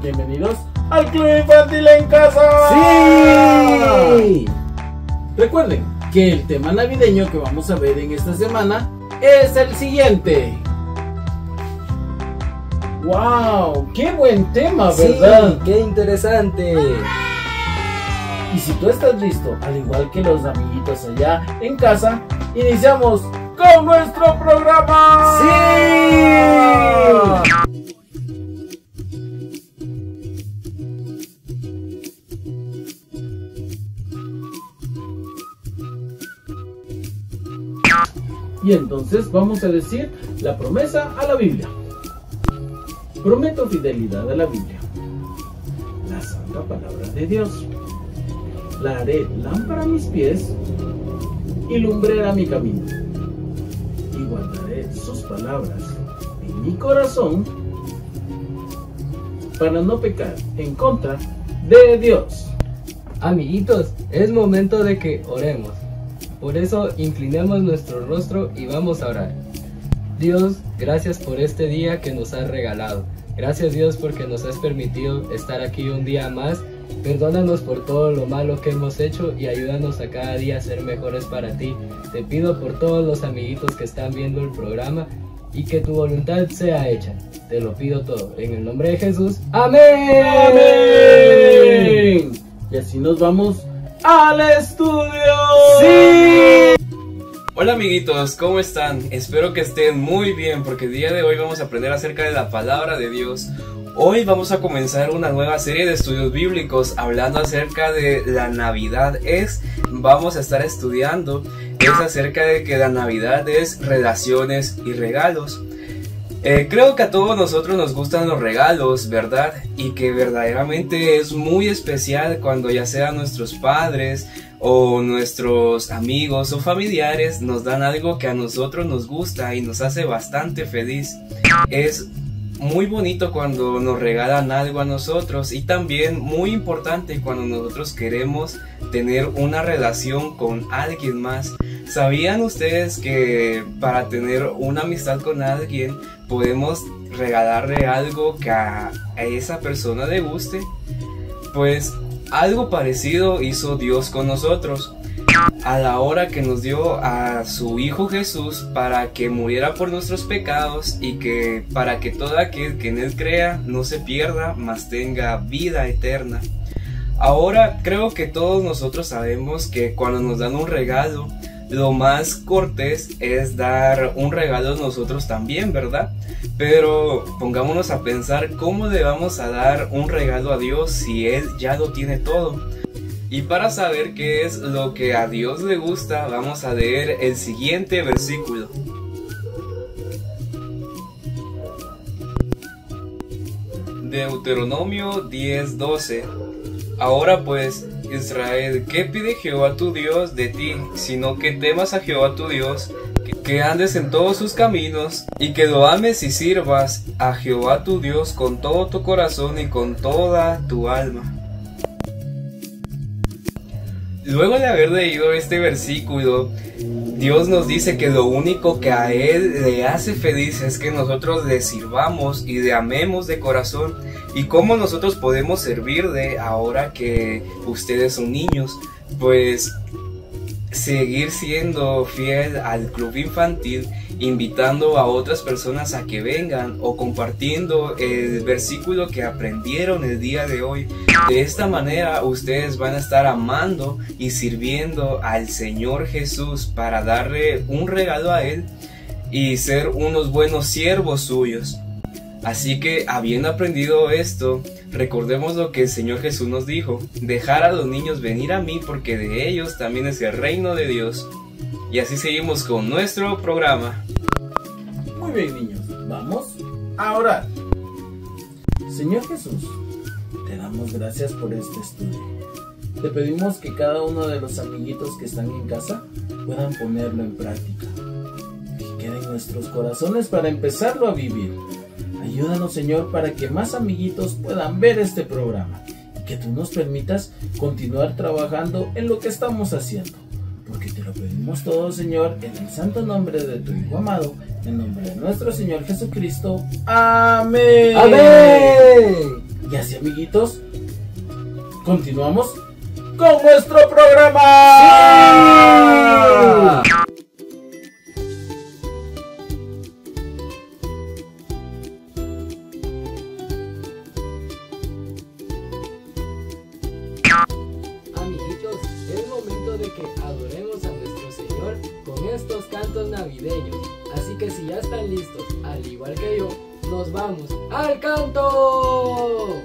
Bienvenidos al Club Infantil en Casa. ¡Sí! Recuerden que el tema navideño que vamos a ver en esta semana es el siguiente. ¡Wow! ¡Qué buen tema!, ¿verdad? Sí, ¡qué interesante! Y si tú estás listo, al igual que los amiguitos allá en casa, iniciamos con nuestro programa. ¡Sí! Y entonces vamos a decir la promesa a la Biblia. Prometo fidelidad a la Biblia, la santa palabra de Dios. La haré lámpara a mis pies y lumbrera mi camino. Y guardaré sus palabras en mi corazón para no pecar en contra de Dios. Amiguitos, es momento de que oremos. Por eso inclinemos nuestro rostro y vamos a orar. Dios, gracias por este día que nos has regalado. Gracias, Dios, porque nos has permitido estar aquí un día más. Perdónanos por todo lo malo que hemos hecho y ayúdanos a cada día a ser mejores para ti. Te pido por todos los amiguitos que están viendo el programa y que tu voluntad sea hecha. Te lo pido todo en el nombre de Jesús. ¡Amén! ¡Amén! Y así nos vamos al estudio. ¡Sí! Hola amiguitos, ¿cómo están? Espero que estén muy bien porque el día de hoy vamos a aprender acerca de la palabra de Dios. Hoy vamos a comenzar una nueva serie de estudios bíblicos hablando acerca de la Navidad. Vamos a estar estudiando acerca de que la Navidad es relaciones y regalos. Creo que a todos nosotros nos gustan los regalos, ¿verdad? Y que verdaderamente es muy especial cuando ya sean nuestros padres o nuestros amigos o familiares nos dan algo que a nosotros nos gusta y nos hace bastante feliz. Es muy bonito cuando nos regalan algo a nosotros y también muy importante cuando nosotros queremos tener una relación con alguien más. ¿Sabían ustedes que para tener una amistad con alguien podemos regalarle algo que a esa persona le guste? Pues algo parecido hizo Dios con nosotros a la hora que nos dio a su Hijo Jesús para que muriera por nuestros pecados y que para que todo aquel que en Él crea no se pierda, mas tenga vida eterna. Ahora creo que todos nosotros sabemos que cuando nos dan un regalo, lo más cortés es dar un regalo a nosotros también, ¿verdad? Pero pongámonos a pensar cómo le vamos a dar un regalo a Dios si Él ya lo tiene todo. Y para saber qué es lo que a Dios le gusta, vamos a leer el siguiente versículo. Deuteronomio 10:12. Ahora pues, Israel, ¿qué pide Jehová tu Dios de ti? Sino que temas a Jehová tu Dios, que andes en todos sus caminos, y que lo ames y sirvas a Jehová tu Dios con todo tu corazón y con toda tu alma. Luego de haber leído este versículo, Dios nos dice que lo único que a Él le hace feliz es que nosotros le sirvamos y le amemos de corazón. ¿Y cómo nosotros podemos servirle ahora que ustedes son niños? Pues seguir siendo fiel al club infantil, invitando a otras personas a que vengan o compartiendo el versículo que aprendieron el día de hoy. De esta manera ustedes van a estar amando y sirviendo al Señor Jesús para darle un regalo a Él y ser unos buenos siervos suyos. Así que, habiendo aprendido esto, recordemos lo que el Señor Jesús nos dijo: dejar a los niños venir a mí, porque de ellos también es el reino de Dios. Y así seguimos con nuestro programa. Muy bien, niños, vamos a orar. Señor Jesús, te damos gracias por este estudio. Te pedimos que cada uno de los amiguitos que están en casa puedan ponerlo en práctica, que quede en nuestros corazones para empezarlo a vivir. Ayúdanos, Señor, para que más amiguitos puedan ver este programa y que tú nos permitas continuar trabajando en lo que estamos haciendo, porque te lo pedimos todo, Señor, en el santo nombre de tu Hijo amado, en nombre de nuestro Señor Jesucristo. Amén. ¡Amén! Y así, amiguitos, continuamos con nuestro programa. ¡Sí! Amiguitos, es momento de que adoremos a nuestro Señor con estos cantos navideños. Así que si ya están listos, al igual que yo, nos vamos al canto.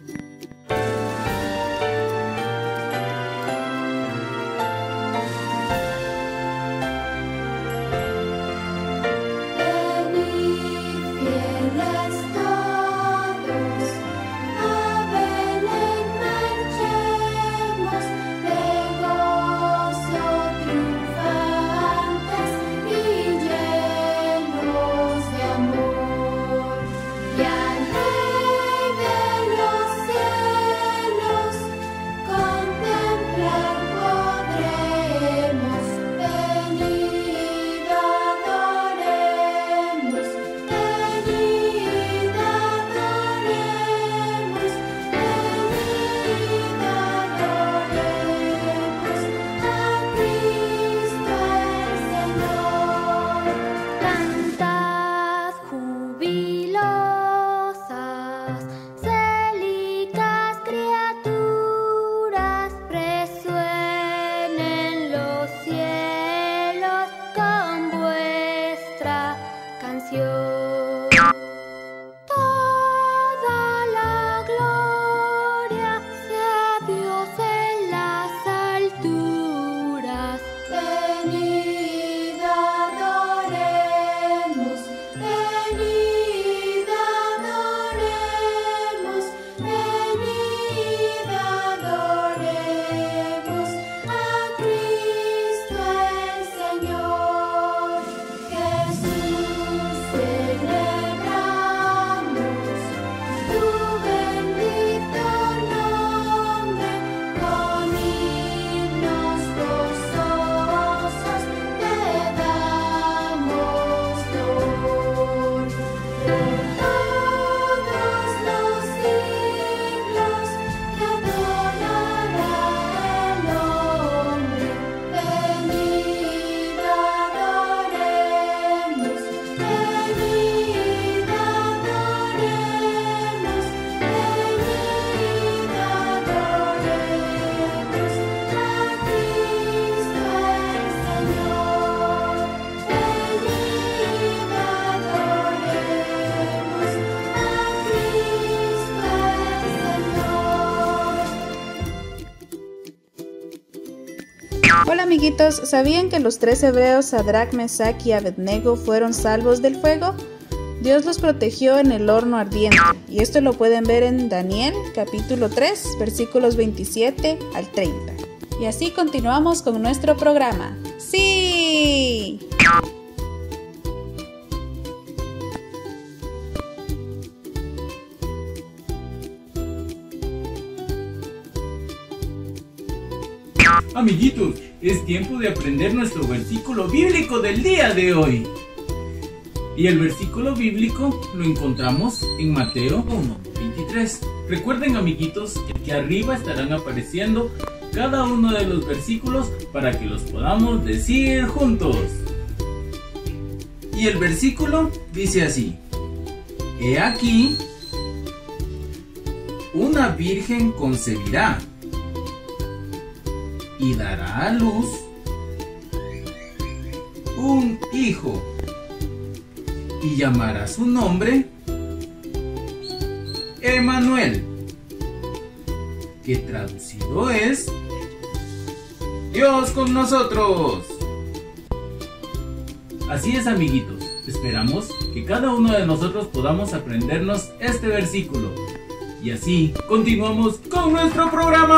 Hola amiguitos, ¿sabían que los 3 hebreos Sadrach, Mesach y Abednego fueron salvos del fuego? Dios los protegió en el horno ardiente, y esto lo pueden ver en Daniel capítulo 3 versículos 27 al 30. Y así continuamos con nuestro programa. ¡Sí! Amiguitos, es tiempo de aprender nuestro versículo bíblico del día de hoy. Y el versículo bíblico lo encontramos en Mateo 1:23. Recuerden, amiguitos, que aquí arriba estarán apareciendo cada uno de los versículos para que los podamos decir juntos. Y el versículo dice así: He aquí, una virgen concebirá y dará a luz un hijo, y llamará su nombre Emmanuel, que traducido es Dios con nosotros. Así es, amiguitos, esperamos que cada uno de nosotros podamos aprendernos este versículo. Y así continuamos con nuestro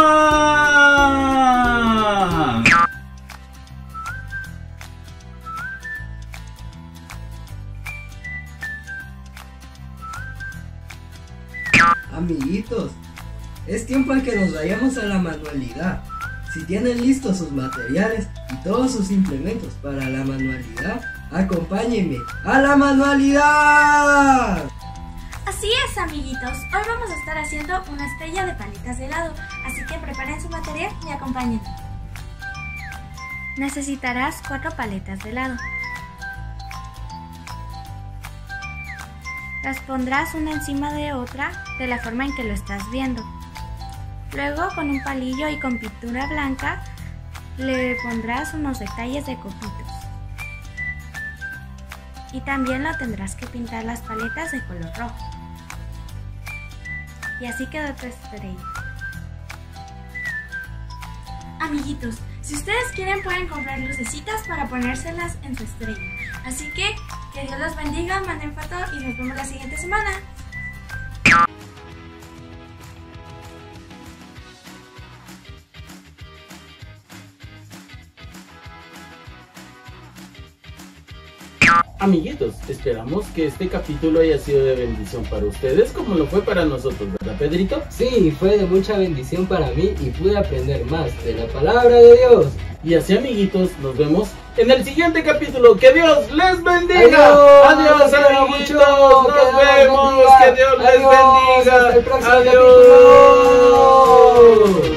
programa. Amiguitos, es tiempo de que nos vayamos a la manualidad. Si tienen listos sus materiales y todos sus implementos para la manualidad, acompáñenme a la manualidad. Así es, amiguitos. Hoy vamos a estar haciendo una estrella de paletas de helado, así que preparen su material y acompáñenme. Necesitarás 4 paletas de helado. Las pondrás una encima de otra de la forma en que lo estás viendo. Luego, con un palillo y con pintura blanca, le pondrás unos detalles de copitos. Y también lo tendrás que pintar las paletas de color rojo. Y así quedó tu estrella. Amiguitos, si ustedes quieren pueden comprar lucecitas para ponérselas en su estrella. Así que Dios los bendiga, manden foto y nos vemos la siguiente semana. Amiguitos, esperamos que este capítulo haya sido de bendición para ustedes como lo fue para nosotros, ¿verdad, Pedrito? Sí, fue de mucha bendición para mí y pude aprender más de la palabra de Dios. Y así, amiguitos, nos vemos en el siguiente capítulo. ¡Que Dios les bendiga! Adiós, ¡Adiós, amiguitos! ¡Nos vemos! ¡Que Dios les bendiga! Hasta el próximo ¡Adiós! capítulo.